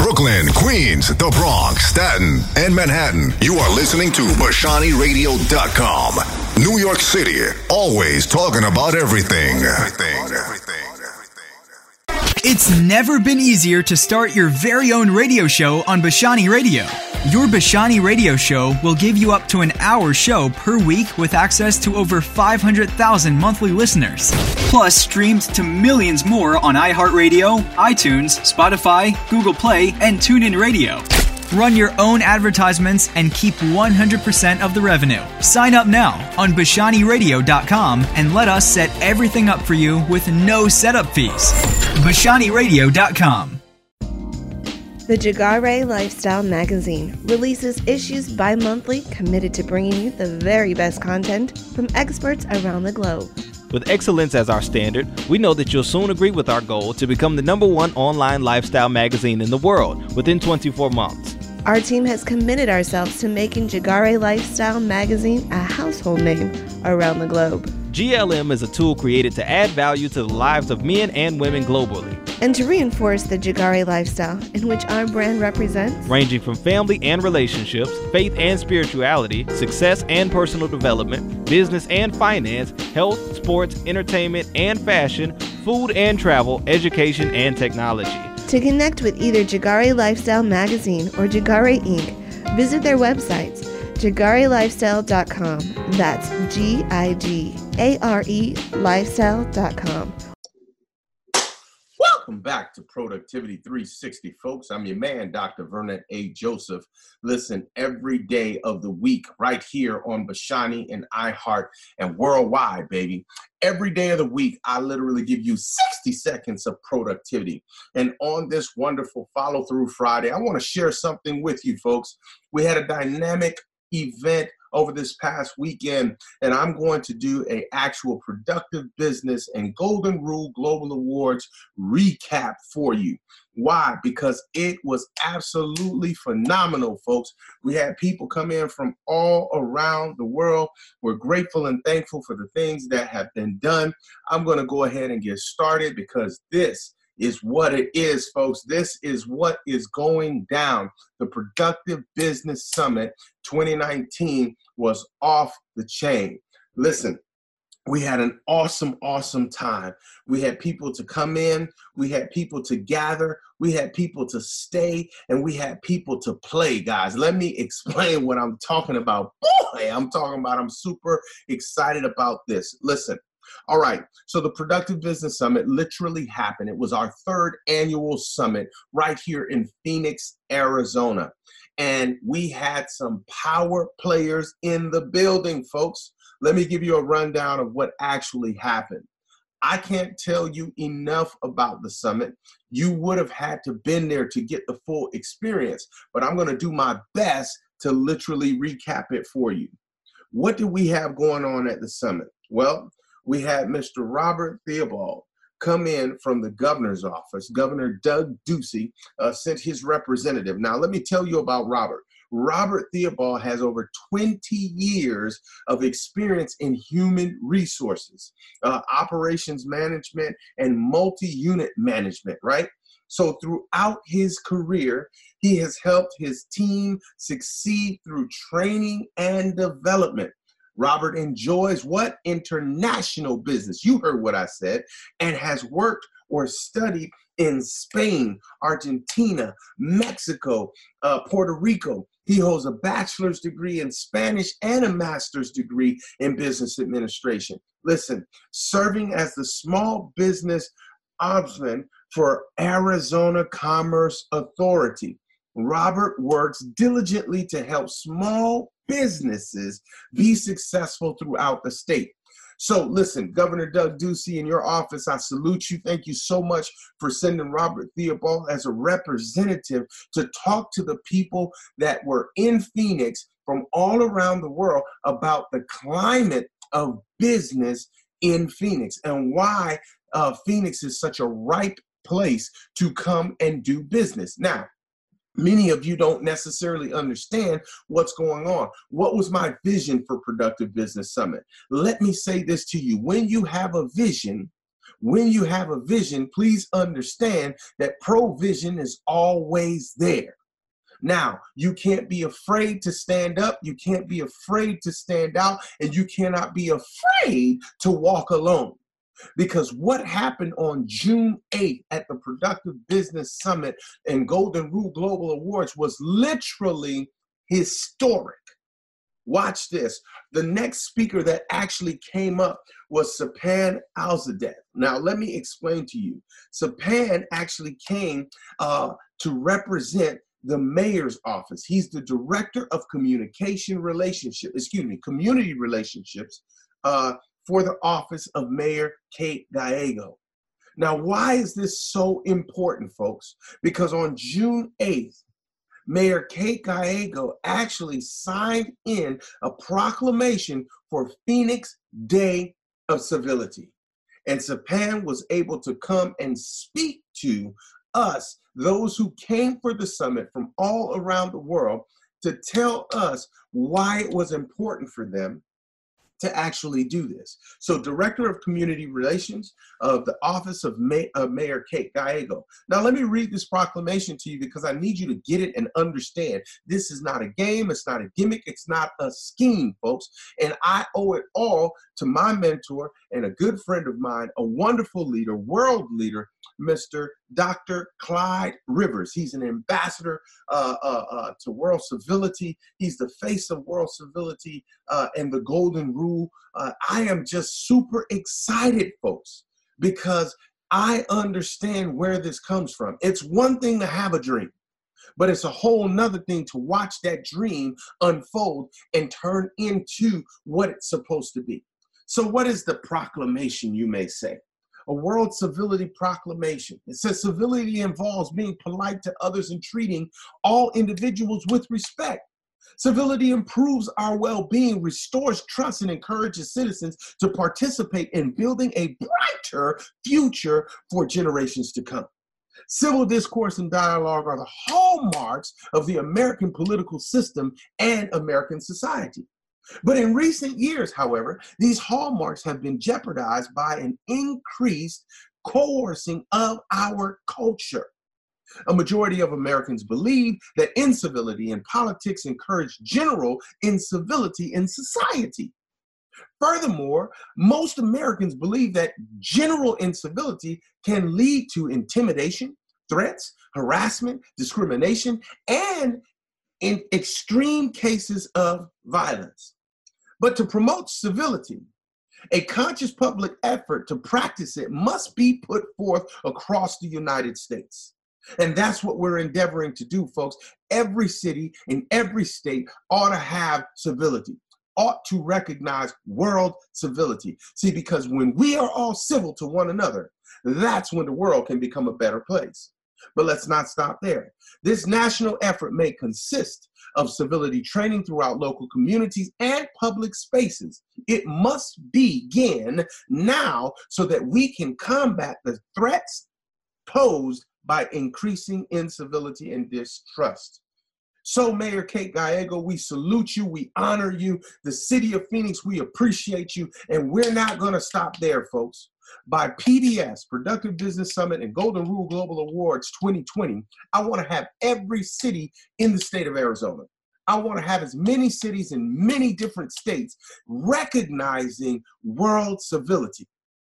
Brooklyn, Queens, the Bronx, Staten, and Manhattan. You are listening to BashaniRadio.com. New York City, always talking about everything. It's never been easier to start your very own radio show on Bashani Radio. Your Bashani Radio show will give you up to an hour show per week with access to over 500,000 monthly listeners. Plus, streamed to millions more on iHeartRadio, iTunes, Spotify, Google Play, and TuneIn Radio. Run your own advertisements and keep 100% of the revenue. Sign up now on BashaniRadio.com and let us set everything up for you with no setup fees. BashaniRadio.com. The Jagare Lifestyle Magazine releases issues bi-monthly committed to bringing you the very best content from experts around the globe. With excellence as our standard, we know that you'll soon agree with our goal to become the #1 online lifestyle magazine in the world within 24 months. Our team has committed ourselves to making Jagare Lifestyle Magazine a household name around the globe. GLM is a tool created to add value to the lives of men and women globally. And to reinforce the Jagare lifestyle in which our brand represents, ranging from family and relationships, faith and spirituality, success and personal development, business and finance, health, sports, entertainment and fashion, food and travel, education and technology. To connect with either Jagare Lifestyle Magazine or Jagare Inc., visit their websites, JagareLifestyle.com. That's GIGARE lifestyle.com. Welcome back to Productivity 360, folks. I'm your man, Dr. Vernon A. Joseph. Listen every day of the week right here on Bashani and iHeart and worldwide, baby. Every day of the week, I literally give you 60 seconds of productivity. And on this wonderful follow-through Friday, I want to share something with you, folks. We had a dynamic event over this past weekend, and I'm going to do an actual Productive Business and Golden Rule Global Awards recap for you. Why? Because it was absolutely phenomenal, folks. We had people come in from all around the world. We're grateful and thankful for the things that have been done. I'm going to go ahead and get started because this is what it is, folks. This is what is going down. The Productive Business Summit 2019 was off the chain. Listen, we had an awesome time. We had people to come in. We had people to gather. We had people to stay. And we had people to play, guys. Let me explain what I'm talking about. Boy, I'm super excited about this. Listen. All right, so the Productive Business Summit literally happened. It was our 3rd annual summit right here in Phoenix, Arizona. And we had some power players in the building, folks. Let me give you a rundown of what actually happened. I can't tell you enough about the summit. You would have had to been there to get the full experience, but I'm going to do my best to literally recap it for you. What did we have going on at the summit? Well, we had Mr. Robert Theobald come in from the governor's office. Governor Doug Ducey sent his representative. Now, let me tell you about Robert. Robert Theobald has over 20 years of experience in human resources, operations management, and multi-unit management, right? So throughout his career, he has helped his team succeed through training and development. Robert enjoys what? International business. You heard what I said, and has worked or studied in Spain, Argentina, Mexico, Puerto Rico. He holds a bachelor's degree in Spanish and a master's degree in business administration. Listen, serving as the small business ombudsman for Arizona Commerce Authority. Robert works diligently to help small businesses be successful throughout the state. So listen, Governor Doug Ducey, in your office, I salute you. Thank you so much for sending Robert Theobald as a representative to talk to the people that were in Phoenix from all around the world about the climate of business in Phoenix and why Phoenix is such a ripe place to come and do business. Now, many of you don't necessarily understand what's going on. What was my vision for Productive Business Summit? Let me say this to you. When you have a vision, When you have a vision, please understand that provision is always there. Now, you can't be afraid to stand up, you can't be afraid to stand out, and you cannot be afraid to walk alone. Because what happened on June 8th at the Productive Business Summit and Golden Rule Global Awards was literally historic. Watch this. The next speaker that actually came up was Sapan Alzadeh. Now, let me explain to you. Sapan actually came to represent the mayor's office. He's the director of community relationships for the office of Mayor Kate Gallego. Now, why is this so important, folks? Because on June 8th, Mayor Kate Gallego actually signed in a proclamation for Phoenix Day of Civility. And Sapan was able to come and speak to us, those who came for the summit from all around the world, to tell us why it was important for them to actually do this. So, Director of Community Relations of the Office of Mayor Kate Gallego. Now, let me read this proclamation to you because I need you to get it and understand. This is not a game. It's not a gimmick. It's not a scheme, folks. And I owe it all to my mentor and a good friend of mine, a wonderful leader, world leader, Mr. Dr. Clyde Rivers. He's an ambassador to World Civility. He's the face of World Civility and the Golden Rule. I am just super excited, folks, because I understand where this comes from. It's one thing to have a dream, but it's a whole nother thing to watch that dream unfold and turn into what it's supposed to be. So what is the proclamation, you may say? A World Civility Proclamation. It says civility involves being polite to others and treating all individuals with respect. Civility improves our well-being, restores trust, and encourages citizens to participate in building a brighter future for generations to come. Civil discourse and dialogue are the hallmarks of the American political system and American society. But in recent years, however, these hallmarks have been jeopardized by an increased coercing of our culture. A majority of Americans believe that incivility in politics encourage general incivility in society. Furthermore, most Americans believe that general incivility can lead to intimidation, threats, harassment, discrimination, and in extreme cases of violence. But to promote civility, a conscious public effort to practice it must be put forth across the United States. And that's what we're endeavoring to do, folks. Every city in every state ought to have civility, ought to recognize world civility. See, because when we are all civil to one another, that's when the world can become a better place. But let's not stop there. This national effort may consist of civility training throughout local communities and public spaces. It must begin now so that we can combat the threats posed by increasing incivility and distrust. So, Mayor Kate Gallego, we salute you, we honor you. The city of Phoenix, we appreciate you, and we're not going to stop there, folks. By PBS, Productive Business Summit and Golden Rule Global Awards 2020, I want to have every city in the state of Arizona. I want to have as many cities in many different states recognizing world civility.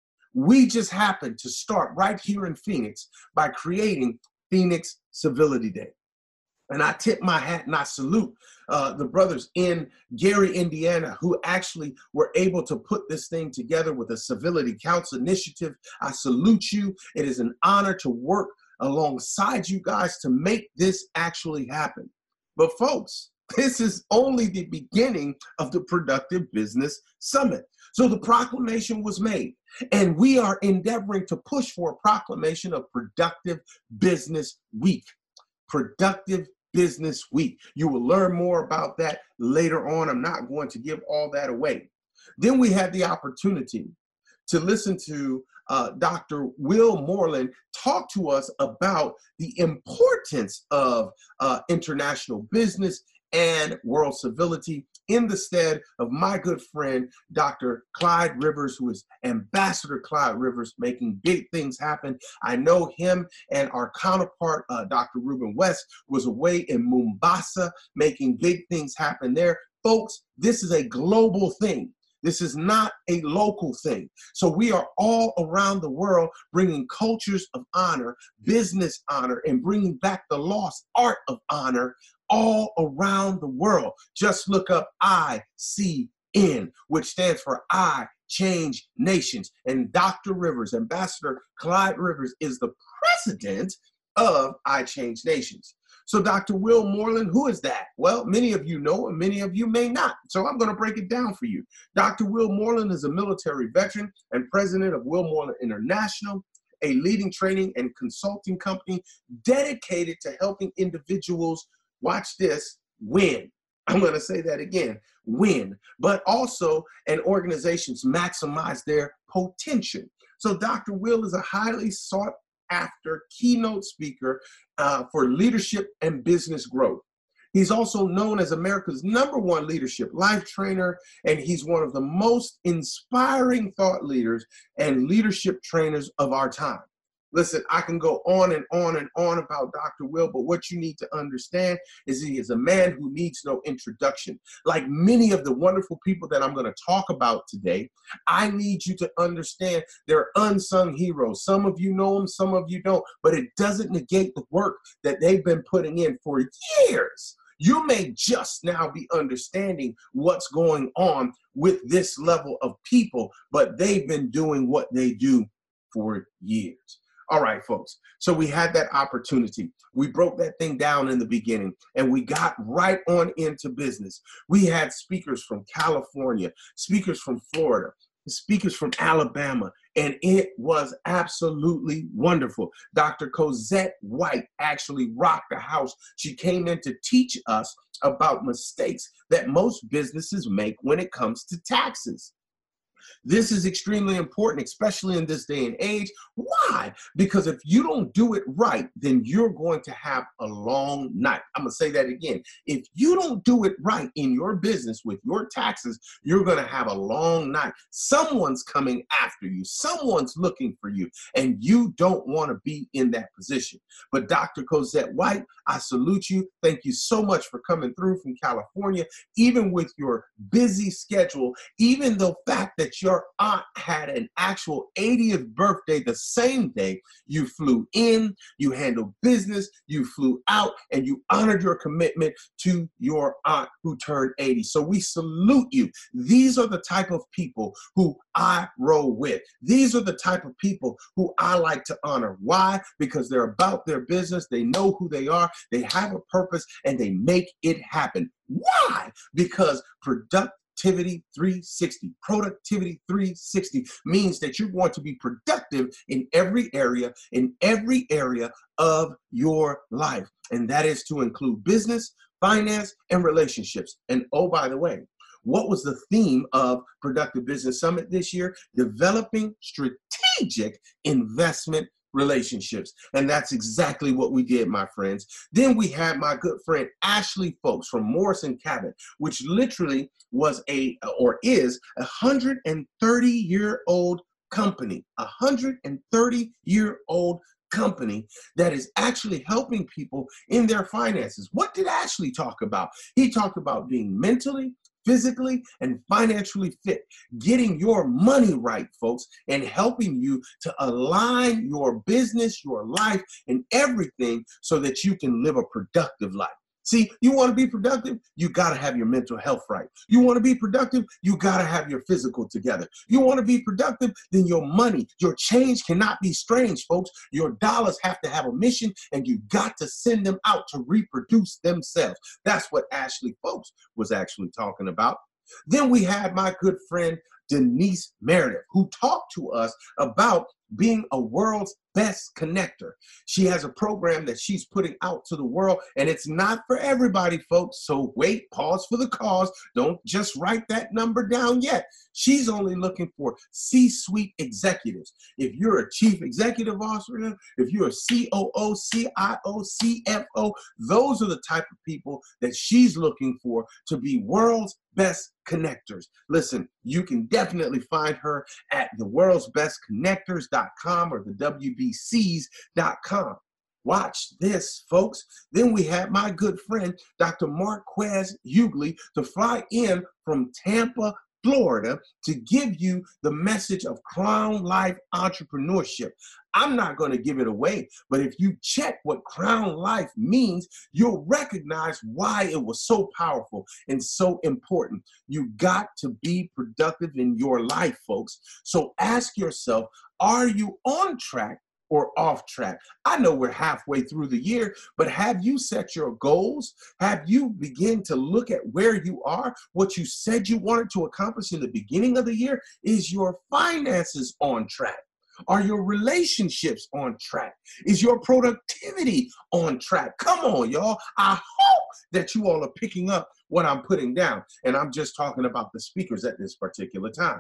We just happened to start right here in Phoenix by creating Phoenix Civility Day. And I tip my hat and I salute the brothers in Gary, Indiana, who actually were able to put this thing together with a Civility Council initiative. I salute you. It is an honor to work alongside you guys to make this actually happen. But folks, this is only the beginning of the Productive Business Summit. So the proclamation was made, and we are endeavoring to push for a proclamation of Productive Business Week. Productive Business Week. You will learn more about that later on. I'm not going to give all that away. Then we had the opportunity to listen to Dr. Will Moreland talk to us about the importance of international business and world civility in the stead of my good friend, Dr. Clyde Rivers, who is Ambassador Clyde Rivers, making big things happen. I know him and our counterpart, Dr. Ruben West, was away in Mombasa, making big things happen there. Folks, this is a global thing. This is not a local thing. So we are all around the world bringing cultures of honor, business honor, and bringing back the lost art of honor all around the world. Just look up ICN, which stands for I Change Nations. And Dr. Rivers, Ambassador Clyde Rivers, is the president of I Change Nations. So Dr. Will Moreland, who is that? Well, many of you know and many of you may not. So I'm going to break it down for you. Dr. Will Moreland is a military veteran and president of Will Moreland International, a leading training and consulting company dedicated to helping individuals, watch this, win. I'm going to say that again, win, but also and organizations maximize their potential. So Dr. Will is a highly sought after keynote speaker for leadership and business growth. He's also known as America's #1 leadership life trainer, and he's one of the most inspiring thought leaders and leadership trainers of our time. Listen, I can go on and on and on about Dr. Will, but what you need to understand is he is a man who needs no introduction. Like many of the wonderful people that I'm going to talk about today, I need you to understand they're unsung heroes. Some of you know them, some of you don't, but it doesn't negate the work that they've been putting in for years. You may just now be understanding what's going on with this level of people, but they've been doing what they do for years. All right, folks. So we had that opportunity. We broke that thing down in the beginning and we got right on into business. We had speakers from California, speakers from Florida, speakers from Alabama, and it was absolutely wonderful. Dr. Cosette White actually rocked the house. She came in to teach us about mistakes that most businesses make when it comes to taxes. This is extremely important, especially in this day and age. Why? Because if you don't do it right, then you're going to have a long night. I'm going to say that again. If you don't do it right in your business with your taxes, you're going to have a long night. Someone's coming after you. Someone's looking for you, and you don't want to be in that position. But Dr. Cosette White, I salute you. Thank you so much for coming through from California, even with your busy schedule, even the fact that your aunt had an actual 80th birthday the same day. You flew in, you handled business, you flew out, and you honored your commitment to your aunt who turned 80. So we salute you. These are the type of people who I roll with. These are the type of people who I like to honor. Why? Because they're about their business. They know who they are. They have a purpose, and they make it happen. Why? Because Productivity 360 means that you're going to be productive in every area of your life. And that is to include business, finance, and relationships. And oh, by the way, what was the theme of Productive Business Summit this year? Developing strategic investment relationships. And that's exactly what we did, my friends. Then we had my good friend Ashley Folks from Morrison Cabot, which literally was is a 130-year-old company, a 130-year-old company that is actually helping people in their finances. What did Ashley talk about? He talked about being mentally, physically, and financially fit, getting your money right, folks, and helping you to align your business, your life, and everything so that you can live a productive life. See, you want to be productive, you got to have your mental health right. You want to be productive, you got to have your physical together. You want to be productive, then your money, your change cannot be strange, folks. Your dollars have to have a mission, and you got to send them out to reproduce themselves. That's what Ashley Folks was actually talking about. Then we had my good friend, Denise Meredith, who talked to us about being a world's best connector. She has a program that she's putting out to the world, and it's not for everybody, folks. So wait, pause for the cause. Don't just write that number down yet. She's only looking for C-suite executives. If you're a chief executive officer, if you're a COO, CIO, CFO, those are the type of people that she's looking for to be world's best connectors. Listen, you can definitely find her at theworldsbestconnectors.com or the WBCs.com. Watch this, folks. Then we had my good friend, Dr. Marquez Hughley, to fly in from Tampa, Florida, to give you the message of Crown Life entrepreneurship. I'm not going to give it away, but if you check what Crown Life means, you'll recognize why it was so powerful and so important. You got to be productive in your life, folks. So ask yourself, are you on track or off track? I know we're halfway through the year, but have you set your goals? Have you begin to look at where you are, what you said you wanted to accomplish in the beginning of the year? Is your finances on track? Are your relationships on track? Is your productivity on track? Come on, y'all. I hope that you all are picking up what I'm putting down. And I'm just talking about the speakers at this particular time.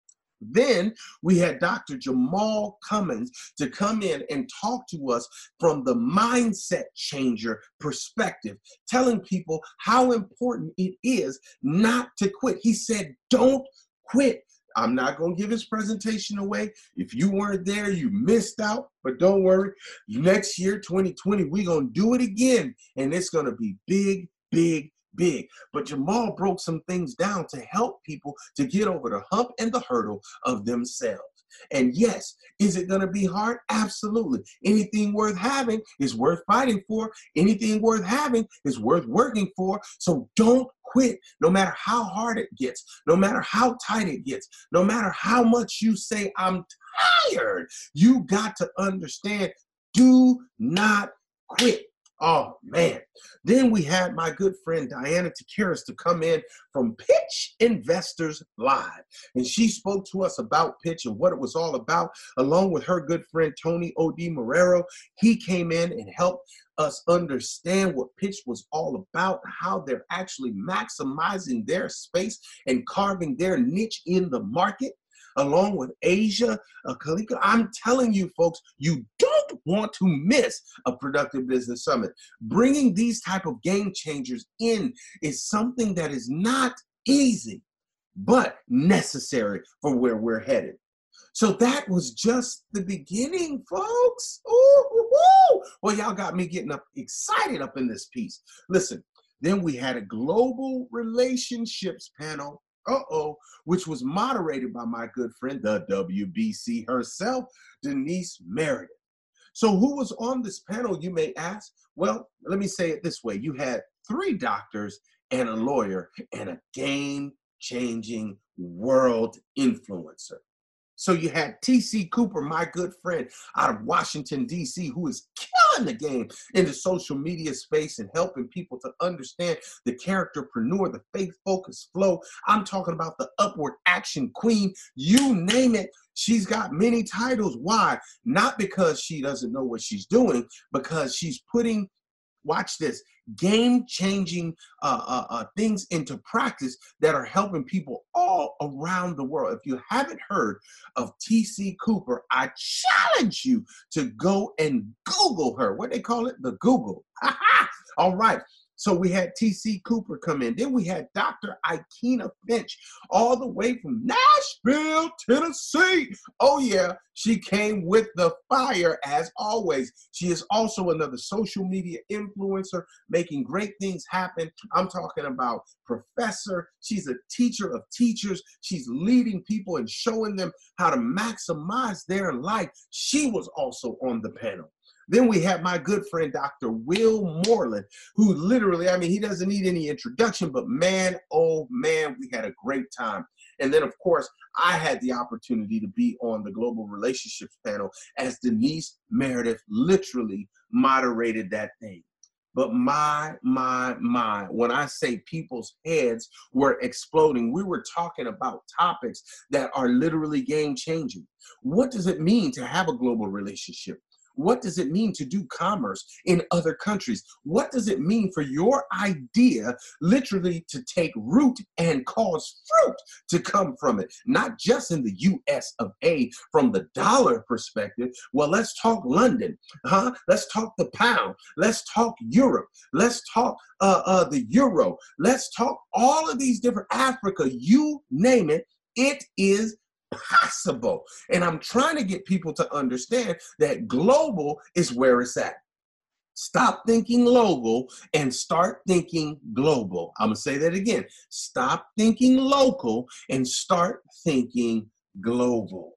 Then we had Dr. Jamal Cummins to come in and talk to us from the mindset changer perspective, telling people how important it is not to quit. He said, don't quit. I'm not going to give his presentation away. If you weren't there, you missed out. But don't worry. Next year, 2020, we're going to do it again. And it's going to be big, big, big. But Jamal broke some things down to help people to get over the hump and the hurdle of themselves. And yes, is it going to be hard? Absolutely. Anything worth having is worth fighting for. Anything worth having is worth working for. So don't quit, no matter how hard it gets, no matter how tight it gets, no matter how much you say, I'm tired. You got to understand, do not quit. Oh, man. Then we had my good friend Diana Takiris to come in from Pitch Investors Live. And she spoke to us about Pitch and what it was all about, along with her good friend Tony O.D. Marrero. He came in and helped us understand what Pitch was all about, how they're actually maximizing their space and carving their niche in the market. Along with Asia Kalika. I'm telling you, folks, you don't want to miss a Productive Business Summit. Bringing these type of game changers in is something that is not easy, but necessary for where we're headed. So that was just the beginning, folks. Ooh. Well, y'all got me getting excited up in this piece. Listen, then we had a global relationships panel. Which was moderated by my good friend, the WBC herself, Denise Meredith. So who was on this panel, you may ask? Well, let me say it this way. You had 3 doctors and a lawyer and a game-changing world influencer. So you had T.C. Cooper, my good friend out of Washington, D.C., who is killing the game in the social media space and helping people to understand the characterpreneur, the faith-focused flow. I'm talking about the upward action queen. You name it. She's got many titles. Why? Not because she doesn't know what she's doing, because she's putting, watch this, game-changing things into practice that are helping people all around the world. If you haven't heard of T.C. Cooper, I challenge you to go and Google her. What they call it? The Google. All right. So we had T.C. Cooper come in. Then we had Dr. Ikena Finch, all the way from Nashville, Tennessee. Oh, yeah, she came with the fire as always. She is also another social media influencer, making great things happen. I'm talking about professor. She's a teacher of teachers. She's leading people and showing them how to maximize their life. She was also on the panel. Then we have my good friend, Dr. Will Moreland, who literally, he doesn't need any introduction, but man, oh man, we had a great time. And then, of course, I had the opportunity to be on the Global Relationships panel as Denise Meredith literally moderated that thing. But my, when I say people's heads were exploding, we were talking about topics that are literally game changing. What does it mean to have a global relationship? What does it mean to do commerce in other countries? What does it mean for your idea literally to take root and cause fruit to come from it? Not just in the US of A from the dollar perspective. Well, let's talk London, huh? Let's talk the pound. Let's talk Europe. Let's talk the euro. Let's talk all of these different Africa, you name it. It is possible. And I'm trying to get people to understand that global is where it's at. Stop thinking local and start thinking global. I'm going to say that again. Stop thinking local and start thinking global.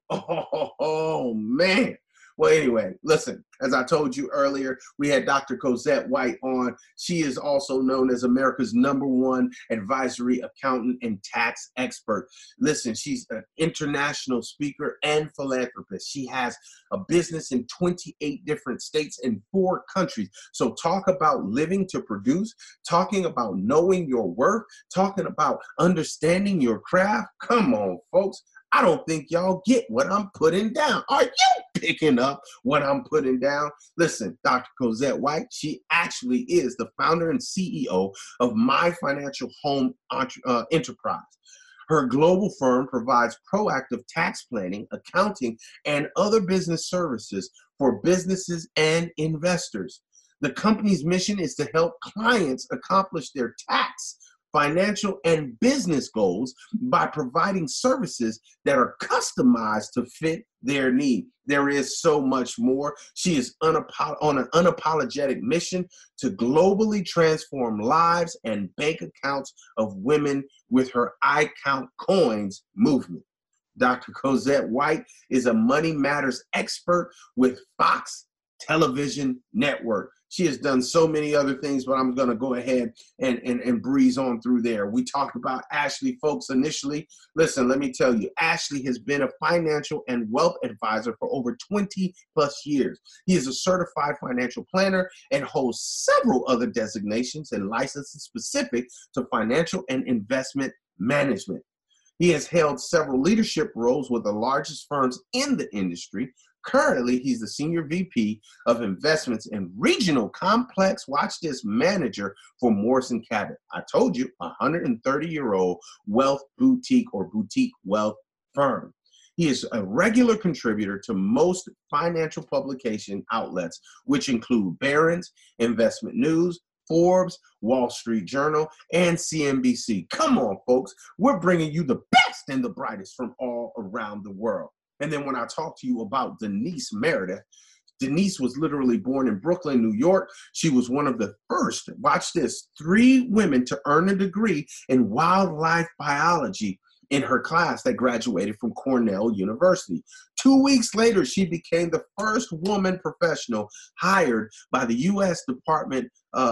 Oh man. Well, anyway, listen, as I told you earlier, we had Dr. Cosette White on. She is also known as America's #1 advisory accountant and tax expert. Listen, she's an international speaker and philanthropist. She has a business in 28 different states and 4 countries. So talk about living to produce, talking about knowing your worth, talking about understanding your craft. Come on, folks. I don't think y'all get what I'm putting down. Are you picking up what I'm putting down? Listen, Dr. Cosette White, she actually is the founder and CEO of My Financial Home Enterprise. Her global firm provides proactive tax planning, accounting, and other business services for businesses and investors. The company's mission is to help clients accomplish their tax, financial, and business goals by providing services that are customized to fit their need. There is so much more. She is on an unapologetic mission to globally transform lives and bank accounts of women with her I Count Coins movement. Dr. Cosette White is a Money Matters expert with Fox Television Network. She has done so many other things, but I'm going to go ahead and breeze on through there. We talked about Ashley, folks, initially. Listen, let me tell you, Ashley has been a financial and wealth advisor for over 20 plus years. He is a certified financial planner and holds several other designations and licenses specific to financial and investment management. He has held several leadership roles with the largest firms in the industry. Currently, he's the Senior VP of Investments and Regional Complex, watch this, manager for Morrison Cabot. I told you, a 130-year-old wealth boutique or boutique wealth firm. He is a regular contributor to most financial publication outlets, which include Barron's, Investment News, Forbes, Wall Street Journal, and CNBC. Come on, folks. We're bringing you the best and the brightest from all around the world. And then when I talk to you about Denise Meredith, Denise was literally born in Brooklyn, New York. She was one of the first, watch this, 3 women to earn a degree in wildlife biology in her class that graduated from Cornell University. 2 weeks later, she became the first woman professional hired by the U.S. Department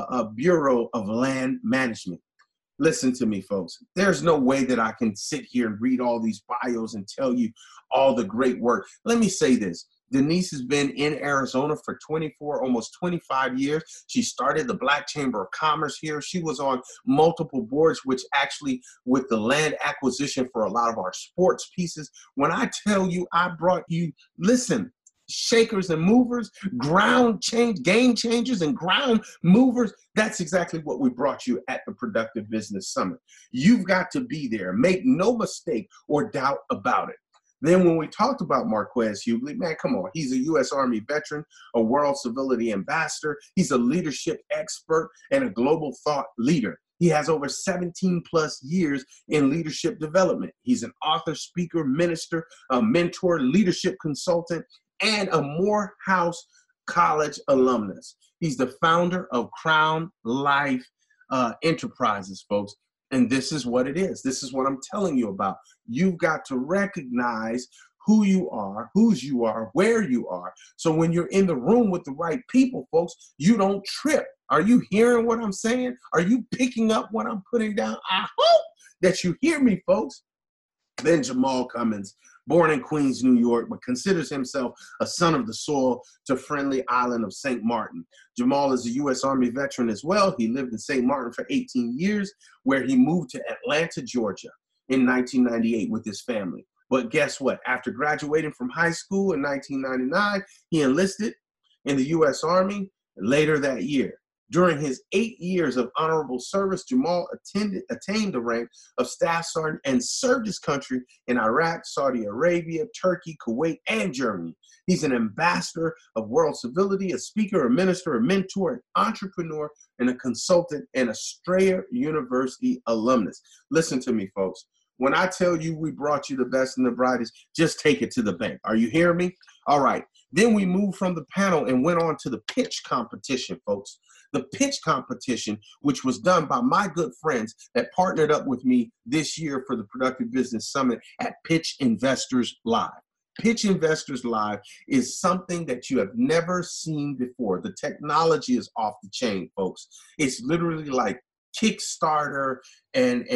Bureau of Land Management. Listen to me, folks. There's no way that I can sit here and read all these bios and tell you all the great work. Let me say this. Denise has been in Arizona for almost 25 years. She started the Black Chamber of Commerce here. She was on multiple boards, which actually with the land acquisition for a lot of our sports pieces. When I tell you I brought you, listen, shakers and movers, game changers and ground movers. That's exactly what we brought you at the Productive Business Summit. You've got to be there. Make no mistake or doubt about it. Then when we talked about Marquez Hubley, man, come on. He's a U.S. Army veteran, a World Civility Ambassador. He's a leadership expert and a global thought leader. He has over 17 plus years in leadership development. He's an author, speaker, minister, a mentor, leadership consultant, and a Morehouse College alumnus. He's the founder of Crown Life Enterprises, folks. And this is what it is. This is what I'm telling you about. You've got to recognize who you are, whose you are, where you are. So when you're in the room with the right people, folks, you don't trip. Are you hearing what I'm saying? Are you picking up what I'm putting down? I hope that you hear me, folks. Then Jamal Cummins, Born in Queens, New York, but considers himself a son of the soil to friendly island of St. Martin. Jamal is a U.S. Army veteran as well. He lived in St. Martin for 18 years, where he moved to Atlanta, Georgia in 1998 with his family. But guess what? After graduating from high school in 1999, he enlisted in the U.S. Army later that year. During his 8 years of honorable service, Jamal attained the rank of Staff Sergeant and served his country in Iraq, Saudi Arabia, Turkey, Kuwait, and Germany. He's an ambassador of world civility, a speaker, a minister, a mentor, an entrepreneur, and a consultant, and a Strayer University alumnus. Listen to me, folks. When I tell you we brought you the best and the brightest, just take it to the bank. Are you hearing me? All right. Then we moved from the panel and went on to the pitch competition, folks. The pitch competition, which was done by my good friends that partnered up with me this year for the Productive Business Summit at Pitch Investors Live. Pitch Investors Live is something that you have never seen before. The technology is off the chain, folks. It's literally like Kickstarter and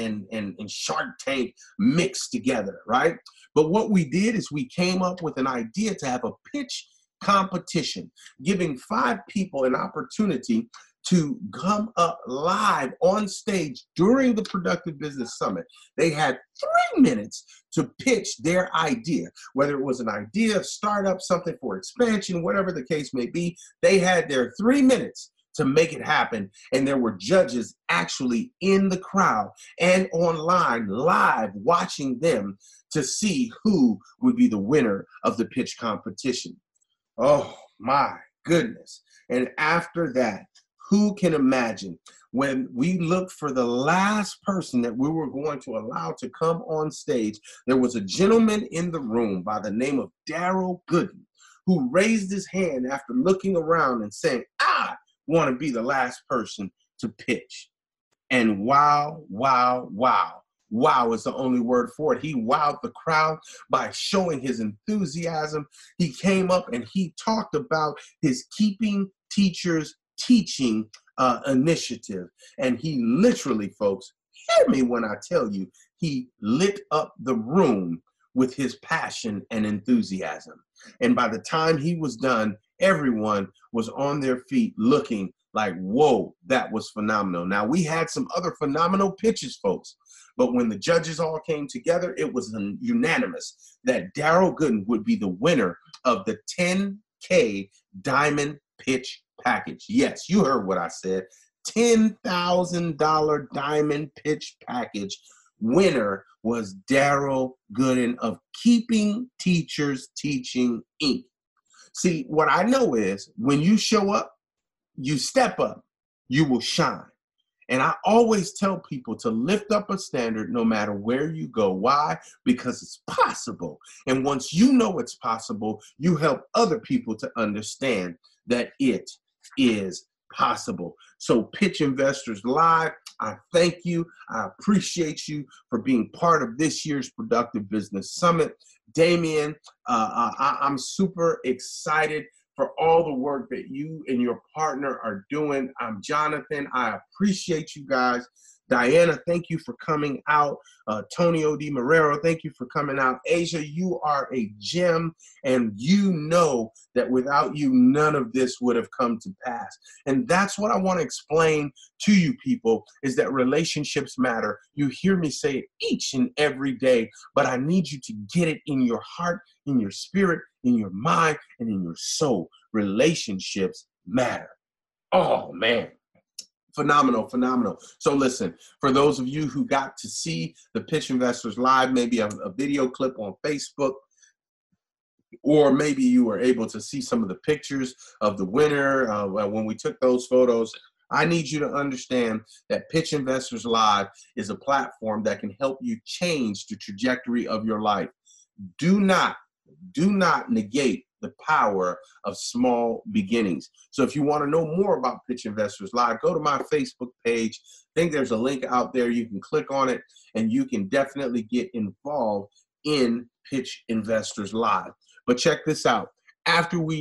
Shark Tank mixed together, right? But what we did is we came up with an idea to have a pitch competition, giving 5 people an opportunity to come up live on stage during the Productive Business Summit. They had 3 minutes to pitch their idea, whether it was an idea, startup, something for expansion, whatever the case may be. They had their 3 minutes to make it happen. And there were judges actually in the crowd and online live watching them to see who would be the winner of the pitch competition. Oh my goodness. And after that, who can imagine when we looked for the last person that we were going to allow to come on stage, there was a gentleman in the room by the name of Daryl Gooden who raised his hand after looking around and saying, I want to be the last person to pitch. And wow, wow, wow. Wow is the only word for it. He wowed the crowd by showing his enthusiasm. He came up and he talked about his Keeping Teachers Teaching initiative. And he literally, folks, hear me when I tell you, he lit up the room with his passion and enthusiasm. And by the time he was done, everyone was on their feet looking like, whoa, that was phenomenal. Now, we had some other phenomenal pitches, folks. But when the judges all came together, it was unanimous that Daryl Gooden would be the winner of the $10K Diamond Pitch Package. Yes, you heard what I said. $10,000 Diamond Pitch Package. Winner was Daryl Gooden of Keeping Teachers Teaching, Inc. See, what I know is when you show up, you step up, you will shine. And I always tell people to lift up a standard no matter where you go. Why? Because it's possible. And once you know it's possible, you help other people to understand that it is possible. So Pitch Investors Live, I thank you. I appreciate you for being part of this year's Productive Business Summit. Damien, I'm super excited for all the work that you and your partner are doing. I'm Jonathan. I appreciate you guys. Diana, thank you for coming out. Tonio Di Marrero, thank you for coming out. Asia, you are a gem, and you know that without you, none of this would have come to pass. And that's what I want to explain to you people, is that relationships matter. You hear me say it each and every day, but I need you to get it in your heart, in your spirit, in your mind, and in your soul. Relationships matter. Oh, man. Phenomenal, phenomenal. So listen, for those of you who got to see the Pitch Investors Live, maybe a video clip on Facebook, or maybe you were able to see some of the pictures of the winner when we took those photos, I need you to understand that Pitch Investors Live is a platform that can help you change the trajectory of your life. Do not negate the power of small beginnings. So if you want to know more about Pitch Investors Live, go to my Facebook page. I think there's a link out there. You can click on it and you can definitely get involved in Pitch Investors Live. But check this out. After we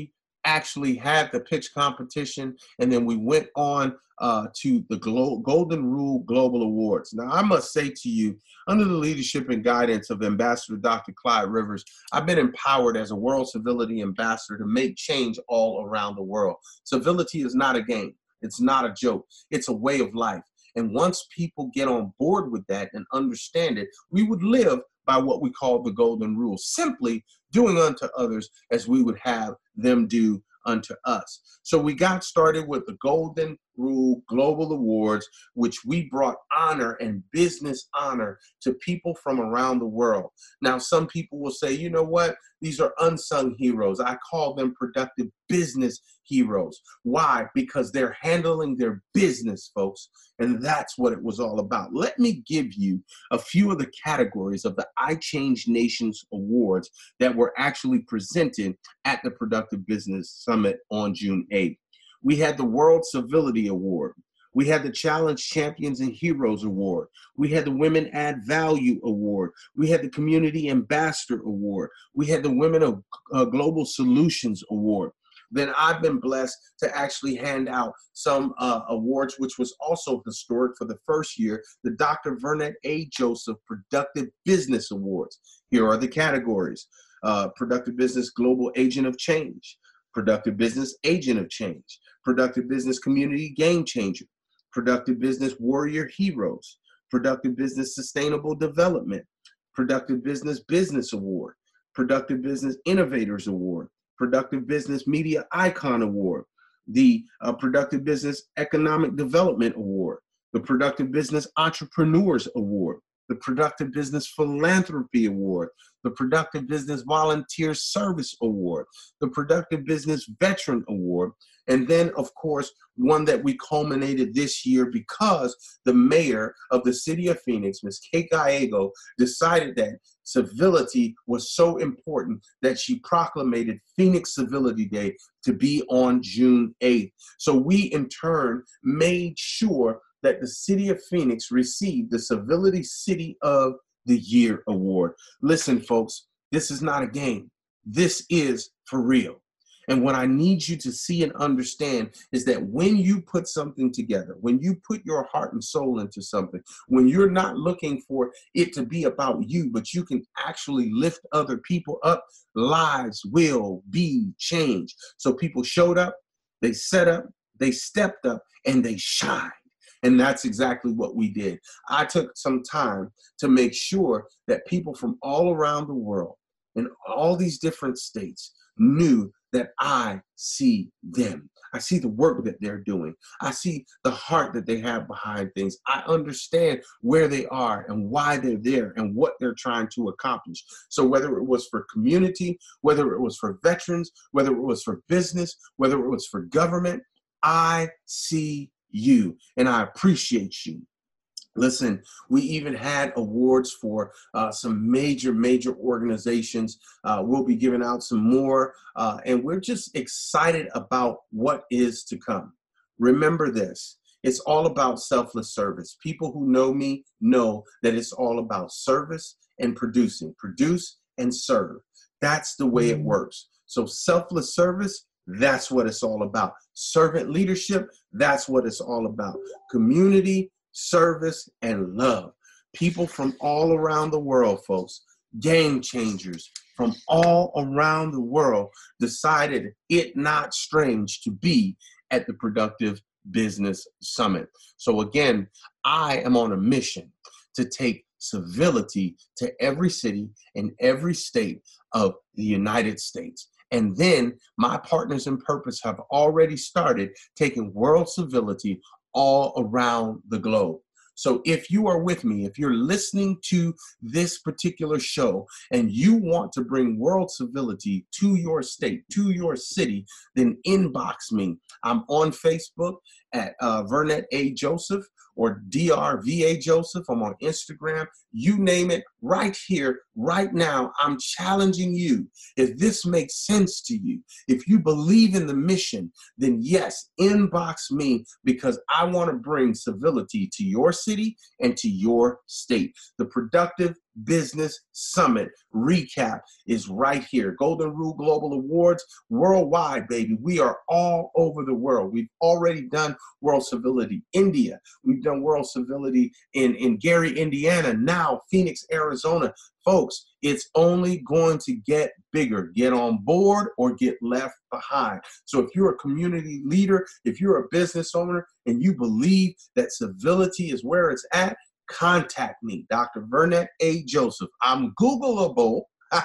actually had the pitch competition, and then we went on to the Golden Rule Global Awards. Now, I must say to you, under the leadership and guidance of Ambassador Dr. Clyde Rivers, I've been empowered as a World Civility Ambassador to make change all around the world. Civility is not a game. It's not a joke. It's a way of life. And once people get on board with that and understand it, we would live by what we call the Golden Rule, simply doing unto others as we would have them do unto us. So we got started with the Golden Rule Global Awards, which we brought honor and business honor to people from around the world. Now, some people will say, you know what? These are unsung heroes. I call them productive business heroes. Why? Because they're handling their business, folks. And that's what it was all about. Let me give you a few of the categories of the I Change Nations Awards that were actually presented at the Productive Business Summit on June 8th. We had the World Civility Award. We had the Challenge Champions and Heroes Award. We had the Women Add Value Award. We had the Community Ambassador Award. We had the Women of Global Solutions Award. Then I've been blessed to actually hand out some awards, which was also historic for the first year, the Dr. Vernette A. Joseph Productive Business Awards. Here are the categories: Productive Business Global Agent of Change, Productive Business Agent of Change, Productive Business Community Game Changer, Productive Business Warrior Heroes, Productive Business Sustainable Development, Productive Business Business Award, Productive Business Innovators Award, Productive Business Media Icon Award, the Productive Business Economic Development Award, the Productive Business Entrepreneurs Award, the Productive Business Philanthropy Award, the Productive Business Volunteer Service Award, the Productive Business Veteran Award, and then, of course, one that we culminated this year because the mayor of the city of Phoenix, Ms. Kate Gallego, decided that civility was so important that she proclamated Phoenix Civility Day to be on June 8th. So we, in turn, made sure that the city of Phoenix received the Civility City of the Year Award. Listen, folks, this is not a game. This is for real. And what I need you to see and understand is that when you put something together, when you put your heart and soul into something, when you're not looking for it to be about you, but you can actually lift other people up, lives will be changed. So people showed up, they set up, they stepped up, and they shined. And that's exactly what we did. I took some time to make sure that people from all around the world in all these different states knew that I see them. I see the work that they're doing. I see the heart that they have behind things. I understand where they are and why they're there and what they're trying to accomplish. So whether it was for community, whether it was for veterans, whether it was for business, whether it was for government, I see you and I appreciate you. Listen, we even had awards for some major organizations. We'll be giving out some more, and we're just excited about what is to come. Remember this, it's all about selfless service. People who know me know that it's all about service and producing. Produce and serve. That's the way it works. So selfless service, that's what it's all about. Servant leadership, that's what it's all about. Community, service, and love. People from all around the world, folks, game changers from all around the world decided it not strange to be at the Productive Business Summit. So again, I am on a mission to take civility to every city and every state of the United States. And then my partners in purpose have already started taking world civility all around the globe. So if you are with me, if you're listening to this particular show and you want to bring world civility to your state, to your city, then inbox me. I'm on Facebook at Vernette A. Joseph or DRVA Joseph. I'm on Instagram. You name it, right here, right now. I'm challenging you. If this makes sense to you, if you believe in the mission, then yes, inbox me because I want to bring civility to your city and to your state. The Productive Business Summit recap is right here. Golden Rule Global Awards worldwide, baby. We are all over the world. We've already done World Civility India. We've done World Civility in Gary, Indiana, now Phoenix, Arizona. Folks, it's only going to get bigger. Get on board or get left behind. So if you're a community leader, if you're a business owner, and you believe that civility is where it's at, contact me, Dr. Vernette A. Joseph. I'm Googleable.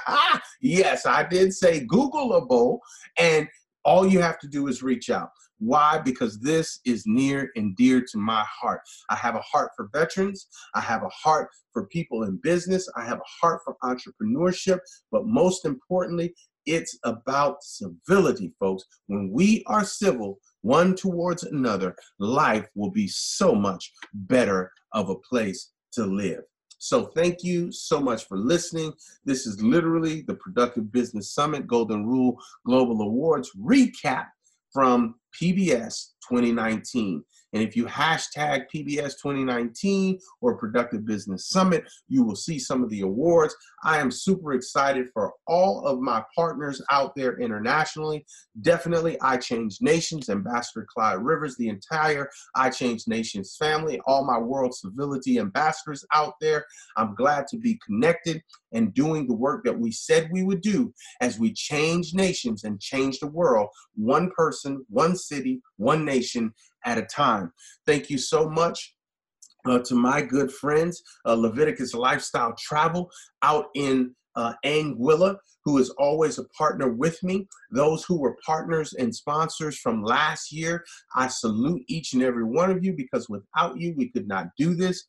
Yes, I did say Googleable. And all you have to do is reach out. Why? Because this is near and dear to my heart. I have a heart for veterans. I have a heart for people in business. I have a heart for entrepreneurship. But most importantly, it's about civility, folks. When we are civil one towards another, life will be so much better of a place to live. So thank you so much for listening. This is literally the Productive Business Summit Golden Rule Global Awards recap from PBS 2019. And if you hashtag PBS 2019 or Productive Business Summit, you will see some of the awards. I am super excited for all of my partners out there internationally. Definitely I Change Nations, Ambassador Clyde Rivers, the entire I Change Nations family, all my World Civility ambassadors out there. I'm glad to be connected and doing the work that we said we would do as we change nations and change the world, one person, one city, one nation at a time. Thank you so much to my good friends, Leviticus Lifestyle Travel out in Anguilla, who is always a partner with me. Those who were partners and sponsors from last year, I salute each and every one of you, because without you, we could not do this.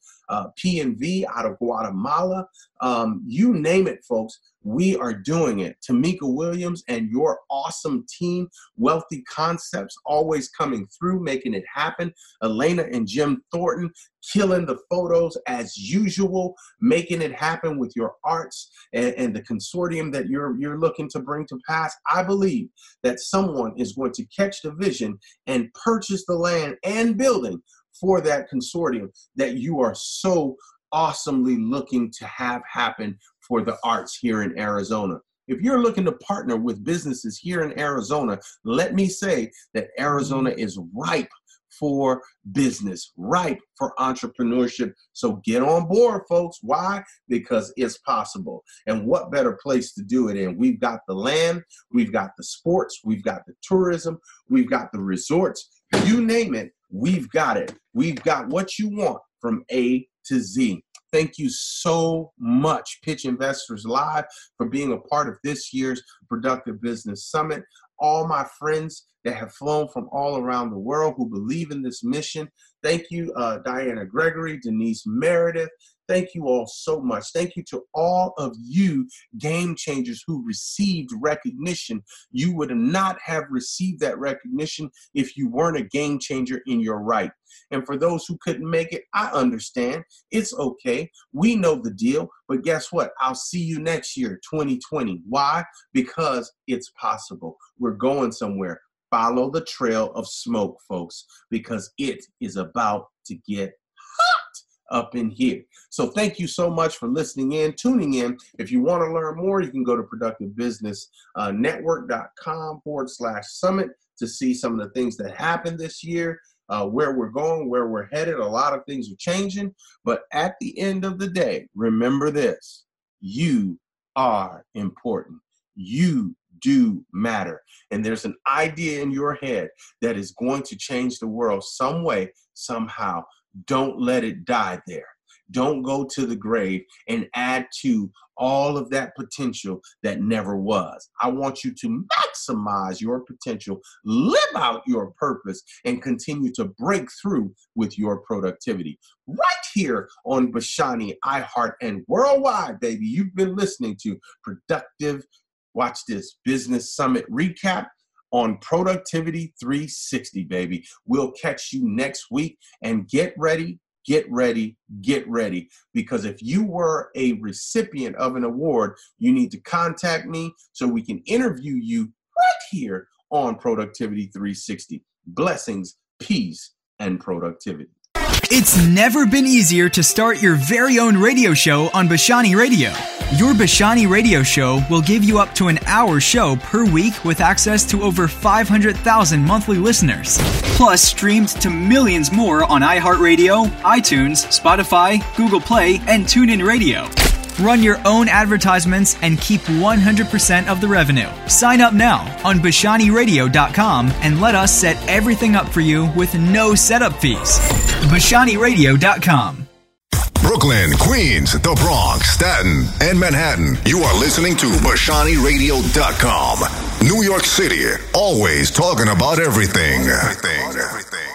P&V out of Guatemala, you name it, folks. We are doing it. Tamika Williams and your awesome team, Wealthy Concepts, always coming through, making it happen. Elena and Jim Thornton, killing the photos as usual, making it happen with your arts and the consortium that you're looking to bring to pass. I believe that someone is going to catch the vision and purchase the land and building for that consortium that you are so awesomely looking to have happen for the arts here in Arizona. If you're looking to partner with businesses here in Arizona, let me say that Arizona is ripe for business, ripe for entrepreneurship. So get on board, folks. Why? Because it's possible. And what better place to do it in? We've got the land, we've got the sports, we've got the tourism, we've got the resorts. You name it, we've got it. We've got what you want from A to Z. Thank you so much, Pitch Investors Live, for being a part of this year's Productive Business Summit. All my friends that have flown from all around the world who believe in this mission. Thank you, Diana Gregory, Denise Meredith. Thank you all so much. Thank you to all of you game changers who received recognition. You would not have received that recognition if you weren't a game changer in your right. And for those who couldn't make it, I understand. It's okay. We know the deal. But guess what? I'll see you next year, 2020. Why? Because it's possible. We're going somewhere. Follow the trail of smoke, folks, because it is about to get hot up in here. So thank you so much for listening in, tuning in. If you want to learn more, you can go to productivebusinessnetwork.com/summit to see some of the things that happened this year, where we're going, where we're headed. A lot of things are changing. But at the end of the day, remember this: you are important. You do matter. And there's an idea in your head that is going to change the world some way, somehow. Don't let it die there. Don't go to the grave and add to all of that potential that never was. I want you to maximize your potential, live out your purpose, and continue to break through with your productivity. Right here on Bashani, iHeart, and worldwide, baby. You've been listening to Productive, watch this, Business Summit recap on Productivity 360, baby. We'll catch you next week, and get ready, get ready, get ready. Because if you were a recipient of an award, you need to contact me so we can interview you right here on Productivity 360. Blessings, peace, and productivity. It's never been easier to start your very own radio show on Bashani Radio. Your Bashani Radio show will give you up to an hour show per week with access to over 500,000 monthly listeners. Plus, streamed to millions more on iHeartRadio, iTunes, Spotify, Google Play, and TuneIn Radio. Run your own advertisements and keep 100% of the revenue. Sign up now on BashaniRadio.com and let us set everything up for you with no setup fees. BashaniRadio.com. Brooklyn, Queens, the Bronx, Staten, and Manhattan. You are listening to BashaniRadio.com. New York City, always talking about everything.